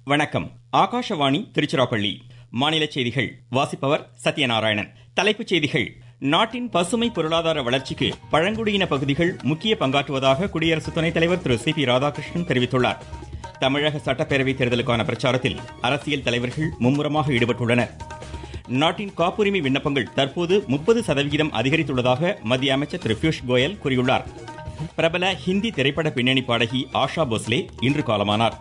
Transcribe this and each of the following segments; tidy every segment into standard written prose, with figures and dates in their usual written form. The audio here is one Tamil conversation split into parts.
வணக்கம். ஆகாஷவாணி திருச்சிராப்பள்ளி. மாநில செய்திகள் வாசிப்பவர் சத்யநாராயணன். தலைப்புச் செய்திகள். நாட்டின் பசுமை பொருளாதார வளர்ச்சிக்கு பழங்குடியின பகுதிகள் முக்கிய பங்காற்றுவதாக குடியரசு துணைத் தலைவர் திரு சி.பி. ராதாகிருஷ்ணன் தெரிவித்துள்ளார். தமிழக சட்டப்பேரவை தேர்தலுக்கான பிரச்சாரத்தில் அரசியல் தலைவர்கள் மும்முரமாக ஈடுபட்டுள்ளனர். நாட்டின் காப்புரிமை விண்ணப்பங்கள் தற்போது 30% அதிகரித்துள்ளதாக மத்திய அமைச்சர் திரு பியூஷ் கோயல் கூறியுள்ளார். பிரபல ஹிந்தி திரைப்பட பின்னணி பாடகி ஆஷா போஸ்லே இன்று காலமானார்.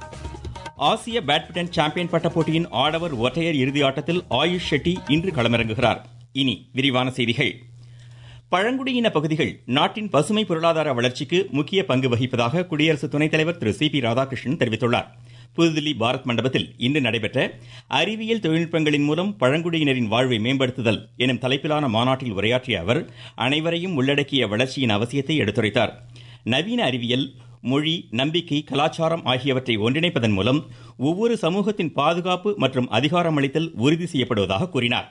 ஆசிய பேட்மிண்டன் சாம்பியன் பட்ட போட்டியின் ஆடவர் ஒற்றையர் இறுதி ஆட்டத்தில் ஆயுஷ் ஷெட்டி இன்று களமிறங்குகிறார். இனி விரிவான செய்திகள். பழங்குடியின பகுதிகள் நாட்டின் பசுமை பொருளாதார வளர்ச்சிக்கு முக்கிய பங்கு வகிப்பதாக குடியரசு துணைத் தலைவர் திரு சி.பி. ராதாகிருஷ்ணன் தெரிவித்துள்ளார். புதுதில்லி பாரத் மண்டபத்தில் இன்று நடைபெற்ற அறிவியல் தொழில்நுட்பங்களின் மூலம் பழங்குடியினரின் வாழ்வை மேம்படுத்துதல் எனும் தலைப்பிலான மாநாட்டில் உரையாற்றிய அவர் அனைவரையும் உள்ளடக்கிய வளர்ச்சியின் அவசியத்தை எடுத்துரைத்தார். நவீன அறிவியல், மொழி, நம்பிக்கை, கலாச்சாரம் ஆகியவற்றை ஒன்றிணைப்பதன் மூலம் ஒவ்வொரு சமூகத்தின் பாதுகாப்பு மற்றும் அதிகாரமளித்தல் உறுதி செய்யப்படுவதாக கூறினார்.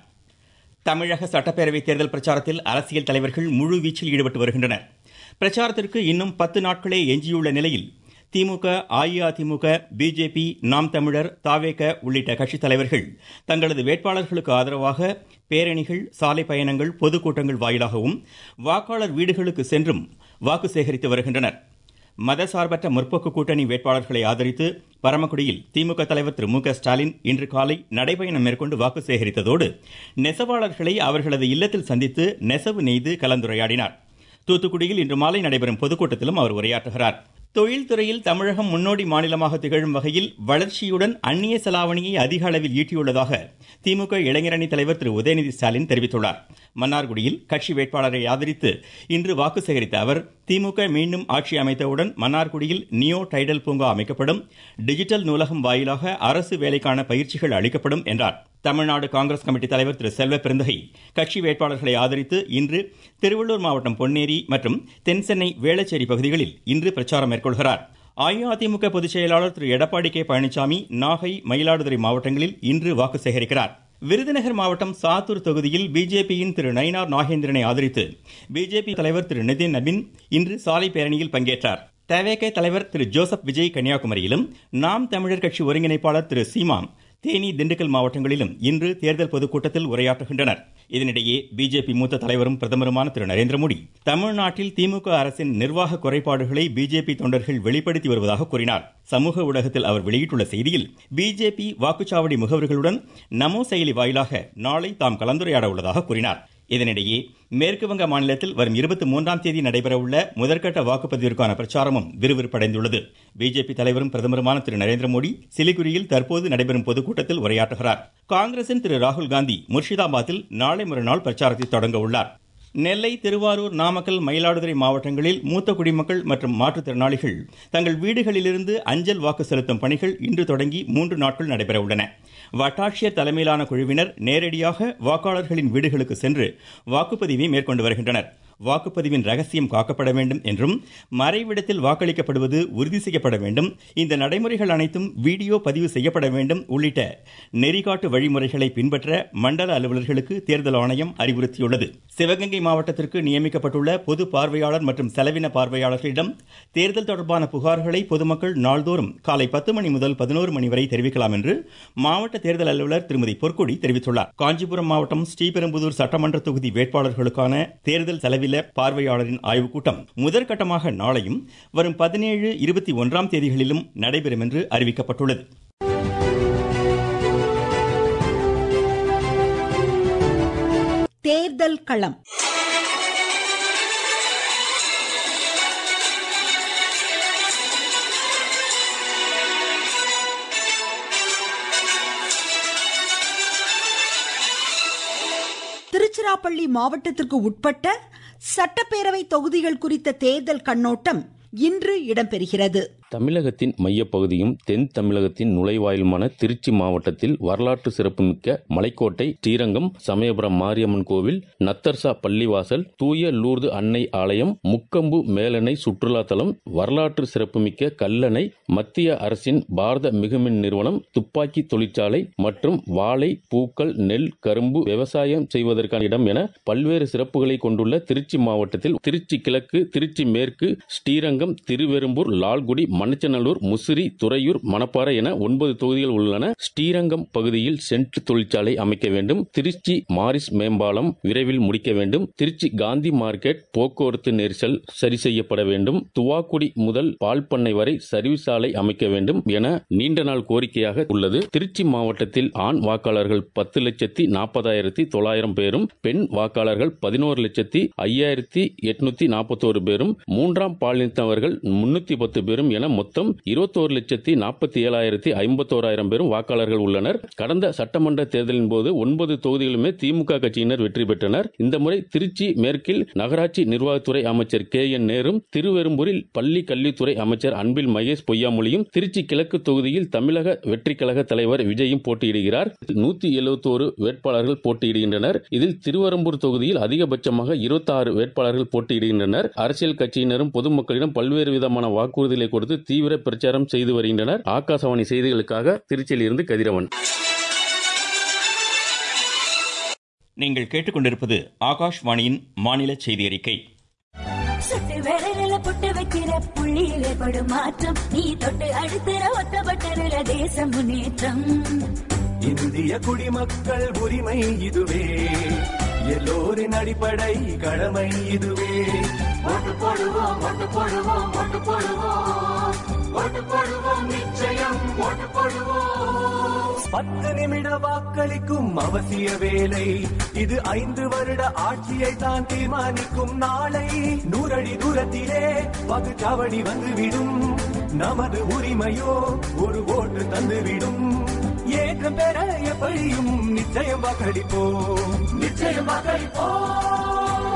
தமிழக சட்டப்பேரவை தேர்தல் பிரச்சாரத்தில் அரசியல் தலைவர்கள் முழுவீச்சில் ஈடுபட்டு வருகின்றனர். பிரச்சாரத்திற்கு இன்னும் 10 நாட்களே எஞ்சியுள்ள நிலையில் திமுக, அஇஅதிமுக, பிஜேபி, நாம் தமிழர், தவேக உள்ளிட்ட கட்சித் தலைவர்கள் தங்களது வேட்பாளர்களுக்கு ஆதரவாக பேரணிகள், சாலை பயணங்கள், பொதுக்கூட்டங்கள் வாயிலாகவும் வாக்காளர் வீடுகளுக்கு சென்றும் வாக்கு சேகரித்து வருகின்றனர். மதசார்பற்ற முற்போக்கு கூட்டணி வேட்பாளர்களை ஆதரித்து பரமக்குடியில் திமுக தலைவர் திரு மு க ஸ்டாலின் இன்று காலை நடைபயணம் மேற்கொண்டு வாக்கு சேகரித்ததோடு நெசவாளர்களை அவர்களது இல்லத்தில் சந்தித்து நெசவு நெய்து கலந்துரையாடினார். தூத்துக்குடியில் இன்று மாலை நடைபெறும் பொதுக்கூட்டத்திலும் அவர் உரையாற்றுகிறார். தொழில்துறையில் தமிழகம் முன்னோடி மாநிலமாக திகழும் வகையில் வளர்ச்சியுடன் அந்நிய செலாவணியை அதிக அளவில் ஈட்டியுள்ளதாக திமுக இளைஞரணி தலைவர் திரு உதயநிதி ஸ்டாலின் தெரிவித்துள்ளார். மன்னார்குடியில் கட்சி வேட்பாளரை ஆதரித்து இன்று வாக்கு சேகரித்த அவர் திமுக மீண்டும் ஆட்சி அமைத்தவுடன் மன்னார்குடியில் நியோ டைடல் பூங்கா அமைக்கப்படும், டிஜிட்டல் நூலகம் வாயிலாக அரசு வேலைக்கான பயிற்சிகள் அளிக்கப்படும் என்றார். தமிழ்நாடு காங்கிரஸ் கமிட்டி தலைவர் திரு செல்வ பெருந்தகை கட்சி வேட்பாளர்களை ஆதரித்து இன்று திருவள்ளூர் மாவட்டம் பொன்னேரி மற்றும் தென்சென்னை வேளச்சேரி பகுதிகளில் இன்று பிரச்சாரம் மேற்கொள்கிறார். அஇஅதிமுக பொதுச் செயலாளர் திரு எடப்பாடி கே பழனிசாமி நாகை, மயிலாடுதுறை மாவட்டங்களில் இன்று வாக்கு சேகரிக்கிறார். விருதுநகர் மாவட்டம் சாத்தூர் தொகுதியில் பிஜேபியின் திரு நயினார் நாகேந்திரனை ஆதரித்து பிஜேபி தலைவர் திரு நிதின் நபின் இன்று சாலை பேரணியில் பங்கேற்றார். தவேக தலைவர் திரு ஜோசப் விஜய் கன்னியாகுமரியிலும், நாம் தமிழர் கட்சி ஒருங்கிணைப்பாளர் திரு சீமான் தேனி, திண்டுக்கல் மாவட்டங்களிலும் இன்று தேர்தல் பொதுக்கூட்டத்தில் உரையாற்றுகின்றனர். இதனிடையே பிஜேபி மூத்த தலைவரும் பிரதமருமான திரு நரேந்திர மோடி தமிழ்நாட்டில் திமுக அரசின் நிர்வாக குறைபாடுகளை பிஜேபி தொண்டர்கள் வெளிப்படுத்தி வருவதாக கூறினார். சமூக ஊடகத்தில் அவர் வெளியிட்டுள்ள செய்தியில் பிஜேபி வாக்குச்சாவடி முகவர்களுடன் நமோ செயலி வாயிலாக நாளை தாம் கலந்துரையாட உள்ளதாக கூறினார். இதனிடையே மேற்கு வங்க மாநிலத்தில் வரும் 23ஆம் தேதி நடைபெறவுள்ள முதற்கட்ட வாக்குப்பதிவிற்கான பிரச்சாரமும் விறுவிறுப்படைந்துள்ளது. பிஜேபி தலைவரும் பிரதமருமான திரு நரேந்திர மோடி சிலிகுரியில் தற்போது நடைபெறும் பொதுக்கூட்டத்தில் உரையாற்றுகிறார். காங்கிரசின் திரு ராகுல் காந்தி முர்ஷிதாபாத்தில் நாளை மறுநாள் பிரச்சாரத்தை தொடங்க உள்ளார். நெல்லை, திருவாரூர், நாமக்கல், மயிலாடுதுறை மாவட்டங்களில் மூத்த குடிமக்கள் மற்றும் மாற்றுத்திறனாளிகள் தங்கள் வீடுகளிலிருந்து அஞ்சல் வாக்கு செலுத்தும் பணிகள் இன்று தொடங்கி 3 நாட்கள் நடைபெற உள்ளன. வட்டாட்சியர் தலைமையிலான குழுவினர் நேரடியாக வாக்காளர்களின் வீடுகளுக்கு சென்று வாக்குப்பதிவை மேற்கொண்டு வருகின்றனர். வாக்குப்பதிவின் ரகசியம் காக்கப்பட வேண்டும் என்றும் மறைவிடத்தில் வாக்களிக்கப்படுவது உறுதி செய்யப்பட வேண்டும், இந்த நடைமுறைகள் அனைத்தும் வீடியோ பதிவு செய்யப்பட வேண்டும் உள்ளிட்ட நெறிகாட்டு வழிமுறைகளை பின்பற்ற மண்டல அலுவலர்களுக்கு தேர்தல் ஆணையம் அறிவுறுத்தியுள்ளது. சிவகங்கை மாவட்டத்திற்கு நியமிக்கப்பட்டுள்ள பொது பார்வையாளர் மற்றும் செலவின பார்வையாளர்களிடம் தேர்தல் தொடர்பான புகார்களை பொதுமக்கள் நாள்தோறும் காலை 10 மணி முதல் 11 மணி வரை தெரிவிக்கலாம் என்று மாவட்ட தேர்தல் அலுவலர் திருமதி பொற்கொடி தெரிவித்துள்ளார். காஞ்சிபுரம் மாவட்டம் ஸ்ரீபெரும்புதூர் சட்டமன்ற தொகுதி வேட்பாளர்களுக்கான தேர்தல் செலவின பார்வையாளரின் ஆய்வுக் கூட்டம் முதற்கட்டமாக நாளையும் வரும் 17, 21ஆம் தேதிகளிலும் நடைபெறும் என்று அறிவிக்கப்பட்டுள்ளது. தேர்தல் களம். திருச்சிராப்பள்ளி மாவட்டத்திற்கு உட்பட்ட சட்டப்பேரவை தொகுதிகள் குறித்த தேர்தல் கண்ணோட்டம் இன்று இடம்பெறுகிறது. தமிழகத்தின் மையப்பகுதியும் தென் தமிழகத்தின் நுழைவாயிலுமான திருச்சி மாவட்டத்தில் வரலாற்று சிறப்புமிக்க மலைக்கோட்டை, ஸ்ரீரங்கம், சமயபுரம் மாரியம்மன் கோவில், நத்தர்சா பள்ளிவாசல், தூய லூர்து அன்னை ஆலயம், முக்கம்பு மேலணை சுற்றுலா தலம், வரலாற்று சிறப்புமிக்க கல்லணை, மத்திய அரசின் பாரத மிகுமின் நிறுவனம், துப்பாக்கி தொழிற்சாலை மற்றும் வாழை, பூக்கள், நெல், கரும்பு விவசாயம் செய்வதற்கான இடம் என பல்வேறு சிறப்புகளை கொண்டுள்ள திருச்சி மாவட்டத்தில் திருச்சி கிழக்கு, திருச்சி மேற்கு, ஸ்ரீரங்கம், திருவெரும்பூர், லால்குடி, மண்ணச்சநல்லூர், முசிறி, துறையூர், மணப்பாறை என 9 தொகுதிகள் உள்ளன. ஸ்ரீரங்கம் பகுதியில் சென்ட் தொழிற்சாலை அமைக்க வேண்டும். திருச்சி மாரிஸ் மேம்பாலம் விரைவில் முடிக்க வேண்டும். திருச்சி காந்தி மார்க்கெட் போக்குவரத்து நெரிசல் சரி செய்யப்பட வேண்டும். துவாக்குடி முதல் பால்பண்ணை வரை சர்வீஸ் சாலை அமைக்க வேண்டும் என நீண்ட நாள் கோரிக்கையாக உள்ளது. திருச்சி மாவட்டத்தில் ஆண் வாக்காளர்கள் 10,40,900 பேரும், பெண் வாக்காளர்கள் 11,05,841 பேரும், மூன்றாம் பாலினத்தவர்கள் 310 பேரும் என மொத்தம் 21,47,051 பேரும் வாக்காளர்கள் உள்ளனர். கடந்த சட்டமன்ற தேர்தலின் போது 9 தொகுதிகளுமே திமுக கட்சியினர் வெற்றி பெற்றனர். இந்த முறை திருச்சி மேற்கில் நகராட்சி நிர்வாகத்துறை அமைச்சர் KN நேரும், திருவெரும்பூரில் பள்ளி கல்வித்துறை அமைச்சர் அன்பில் மகேஷ் பொய்யாமொழியும், திருச்சி கிழக்கு தொகுதியில் தமிழக வெற்றி கழக தலைவர் விஜயும் போட்டியிடுகிறார். 171 வேட்பாளர்கள் போட்டியிடுகின்றனர். இதில் திருவெரும்பூர் தொகுதியில் அதிகபட்சமாக 26 வேட்பாளர்கள் போட்டியிடுகின்றனர். அரசியல் கட்சியினரும் பொதுமக்களிடம் பல்வேறு விதமான வாக்குறுதிகளை கொடுத்து தீவிர பிரச்சாரம் செய்து வருகின்றனர். ஆகாசவாணி செய்திகளுக்காக திருச்சியில் இருந்து கதிரவன். நீங்கள் கேட்டுக்கொண்டிருப்பது ஆகாஷ்வாணியின் மாநில செய்தி அறிக்கை. சுட்டு விரல புட்டு வைக்கிற புள்ளியில படும் மாற்றம், நீ தொட்டு அடுத்த ஒத்தப்பட்ட தேசம் முன்னேற்றம். இந்திய குடிமக்கள் உரிமை இதுவே, எல்லோரின் அடிப்படை கடமை இதுவே. ஓட்டு போடுவோம், ஓட்டு போடுவோம், ஓட்டு போடுவோம், ஓட்டு போடுவோம், நிச்சயம் ஓட்டு போடுவோம். 10 நிமிட வாக்களிக்கும் அவசிய வேலை இது. 5 வருட ஆட்சியை தான் தீர்மானிக்கும் நாளை. 100 அடி தூரத்திலே வாக்குச்சாவடி வந்துவிடும். நமது உரிமையோ ஒரு ஓட்டு தந்துவிடும். ஏற்றம் பெற எப்படியும் நிச்சயம் வாக்களிப்போம், நிச்சயம் வாக்களிப்போம்.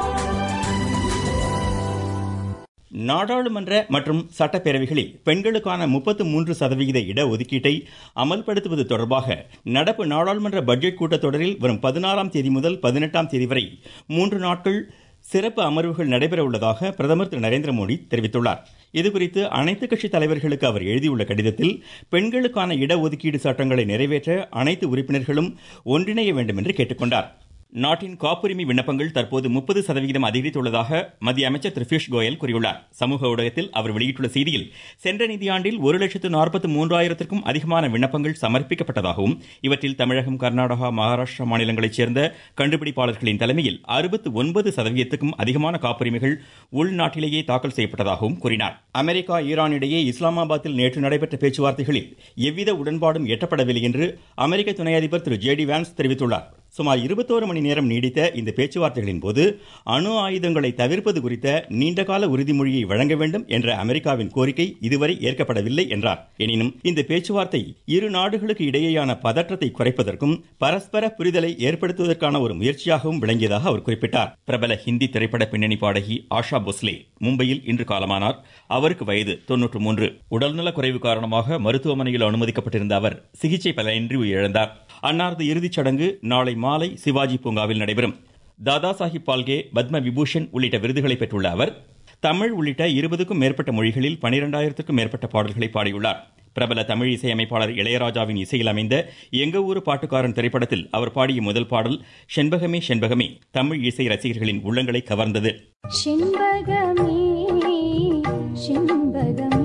நாடாளுமன்ற மற்றும் சட்டப்பேரவைகளில் பெண்களுக்கான 33% இடஒதுக்கீட்டை அமல்படுத்துவது தொடர்பாக நடப்பு நாடாளுமன்ற பட்ஜெட் கூட்டத்தொடரில் வரும் 16ஆம் தேதி முதல் 18ஆம் தேதி வரை 3 நாட்கள் சிறப்பு அமர்வுகள் நடைபெற உள்ளதாக பிரதமர் திரு நரேந்திர மோடி தெரிவித்துள்ளார். இதுகுறித்து அனைத்து கட்சி தலைவர்களுக்கு அவர் எழுதியுள்ள கடிதத்தில் பெண்களுக்கான இடஒதுக்கீடு சட்டங்களை நிறைவேற்ற அனைத்து உறுப்பினர்களும் ஒன்றிணைய வேண்டும் என்று கேட்டுக்கொண்டார். நாட்டின் காப்புரிமை விண்ணப்பங்கள் தற்போது 30% அதிகரித்துள்ளதாக மத்திய அமைச்சர் திரு பியூஷ் கோயல் கூறியுள்ளார். சமூக ஊடகத்தில் அவர் வெளியிட்டுள்ள செய்தியில், சென்ற நிதியாண்டில் 1,43,000க்கும் அதிகமான விண்ணப்பங்கள் சமர்ப்பிக்கப்பட்டதாகவும், இவற்றில் தமிழகம், கர்நாடகா, மகாராஷ்டிரா மாநிலங்களைச் சேர்ந்த கண்டுபிடிப்பாளர்களின் தலைமையில் 69%க்கும் அதிகமான காப்புரிமைகள் உள்நாட்டிலேயே தாக்கல் செய்யப்பட்டதாகவும் கூறினார். அமெரிக்கா, ஈரான் இடையே இஸ்லாமாபாத்தில் நேற்று நடைபெற்ற பேச்சுவார்த்தைகளில் எவ்வித உடன்பாடும் எட்டப்படவில்லை என்று அமெரிக்க துணை அதிபர் திரு JD வான்ஸ் தெரிவித்துள்ளார். சுமார் 21 மணி நேரம் நீடித்த இந்த பேச்சுவார்த்தைகளின் போது அணு ஆயுதங்களை தவிர்ப்பது குறித்த நீண்டகால உறுதிமொழியை வழங்க வேண்டும் என்ற அமெரிக்காவின் கோரிக்கை இதுவரை ஏற்கப்படவில்லை என்றார். எனினும் இந்த பேச்சுவார்த்தை இரு நாடுகளுக்கு இடையேயான பதற்றத்தை குறைப்பதற்கும் பரஸ்பர புரிதலை ஏற்படுத்துவதற்கான ஒரு முயற்சியாகவும் விளங்கியதாக அவர் குறிப்பிட்டார். பிரபல ஹிந்தி திரைப்பட பின்னணி பாடகி ஆஷா போஸ்லே மும்பையில் இன்று காலமானார். அவருக்கு வயது 93. உடல்நலக் குறைவு காரணமாக மருத்துவமனையில் அனுமதிக்கப்பட்டிருந்த அவர் சிகிச்சை பலனின்றி உயிரிழந்தார். அன்னாரது இறுதிச் சடங்கு நாளை மாலை சிவாஜி பூங்காவில் நடைபெறும். தாதா சாஹிப் பால்கே, பத்ம விபூஷன் உள்ளிட்ட விருதுகளை பெற்றுள்ள அவர் தமிழ் உள்ளிட்ட 20க்கும் மேற்பட்ட மொழிகளில் 12,000க்கும் மேற்பட்ட பாடல்களை பாடியுள்ளார். பிரபல தமிழ் இசையமைப்பாளர் இளையராஜாவின் இசையில் அமைந்த எங்க ஊரு பாட்டுக்காரன் திரைப்படத்தில் அவர் பாடிய முதல் பாடல் செண்பகமே செண்பகமே தமிழ் இசை ரசிகர்களின் உள்ளங்களை கவர்ந்தது. செண்பகமே செண்பகமே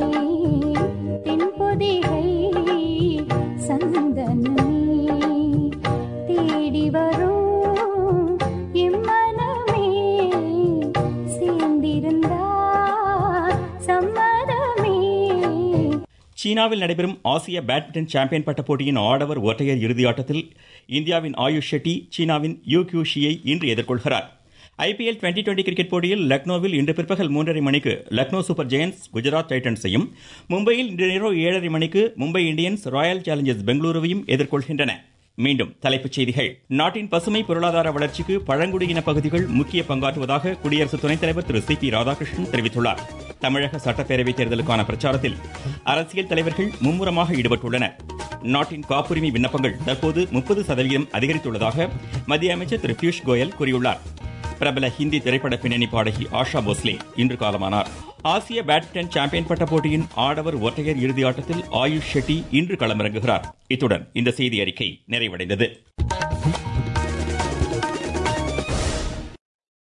தென்பொதிகை சந்தனமே தேடி வரும் எம்மனமே சேர்ந்திருந்தார் சம்மதமே. சீனாவில் நடைபெறும் ஆசிய பேட்மிண்டன் சாம்பியன் பட்ட போட்டியின் ஆடவர் ஒற்றையர் இறுதி ஆட்டத்தில் இந்தியாவின் ஆயுஷ் ஷெட்டி சீனாவின் யூ கியூ ஷியை இன்று எதிர்கொள்கிறார். IPL 2020 கிரிக்கெட் போட்டியில் லக்னோவில் இன்று பிற்பகல் 3:30 மணிக்கு லக்னோ சூப்பர் ஜெயண்ட்ஸ் குஜராத் டைட்டன்ஸையும், மும்பையில் இன்று இரவு 7:30 மணிக்கு மும்பை இந்தியன்ஸ் ராயல் சேலஞ்சர்ஸ் பெங்களூருவையும் எதிர்கொள்கின்றன. மீண்டும் தலைப்புச் செய்திகள். நாட்டின் பசுமை பொருளாதார வளர்ச்சிக்கு பழங்குடியின பகுதிகள் முக்கிய பங்காற்றுவதாக குடியரசு துணைத் தலைவர் திரு CP ராதாகிருஷ்ணன் தெரிவித்துள்ளார். தமிழக சட்டப்பேரவைத் தேர்தலுக்கான பிரச்சாரத்தில் அரசியல் தலைவர்கள் மும்முரமாக ஈடுபட்டுள்ளனர். நாட்டின் காப்புரிமை விண்ணப்பங்கள் தற்போது 30% அதிகரித்துள்ளதாக மத்திய அமைச்சர் திரு பியூஷ் கோயல் கூறியுள்ளார். பிரபல ஹிந்தி திரைப்பட பின்னணி பாடகி ஆஷா போஸ்லே இன்று காலமானார். ஆசிய பேட்மிண்டன் சாம்பியன் பட்ட போட்டியின் ஆடவர் ஒற்றையர் இறுதி ஆட்டத்தில் ஆயுஷ் ஷெட்டி இன்று களமிறங்குகிறார். இத்துடன் இந்த செய்தி அறிக்கை நிறைவடைந்தது.